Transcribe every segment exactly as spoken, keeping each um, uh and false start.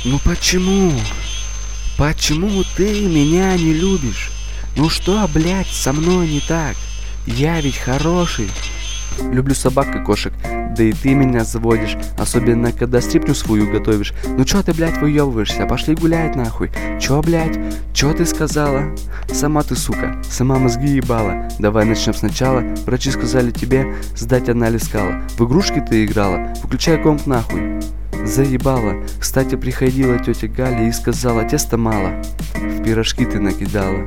Ну почему? Почему ты меня не любишь? Ну что, блядь, со мной не так? Я ведь хороший. Люблю собак и кошек, да и ты меня заводишь, особенно когда стрипню свою готовишь. Ну чё ты, блядь, выёбываешься? Пошли гулять нахуй. Чё, блядь? Чё ты сказала? Сама ты, сука, сама мозги ебала. Давай начнем сначала. Врачи сказали тебе сдать анализ кала. В игрушки ты играла? Выключай комп нахуй. Заебала. Кстати, приходила тетя Галя и сказала, теста мало. В пирожки ты накидала.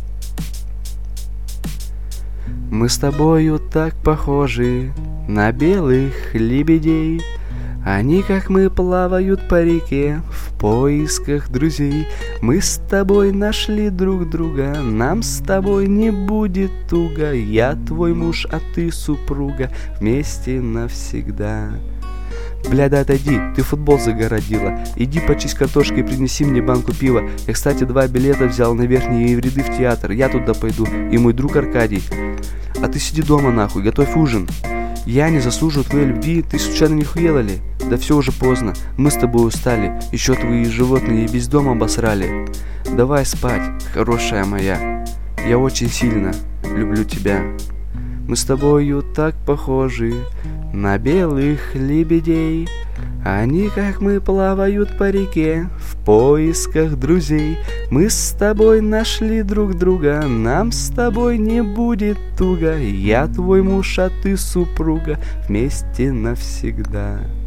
Мы с тобою так похожи на белых лебедей. Они, как мы, плавают по реке в поисках друзей. Мы с тобой нашли друг друга, нам с тобой не будет туго. Я твой муж, а ты супруга, вместе навсегда. Бля, да отойди, ты футбол загородила. Иди почисть картошкой и принеси мне банку пива. Я, кстати, два билета взял на верхние ряды в театр. Я туда пойду, и мой друг Аркадий. А ты сиди дома нахуй, готовь ужин. Я не заслуживаю твоей любви, ты случайно не хуела ли? Да все уже поздно, мы с тобой устали. Еще твои животные весь дом обосрали. Давай спать, хорошая моя. Я очень сильно люблю тебя. Мы с тобою так похожи на белых лебедей. Они, как мы, плавают по реке в поисках друзей. Мы с тобой нашли друг друга, нам с тобой не будет туго. Я твой муж, а ты супруга, вместе навсегда.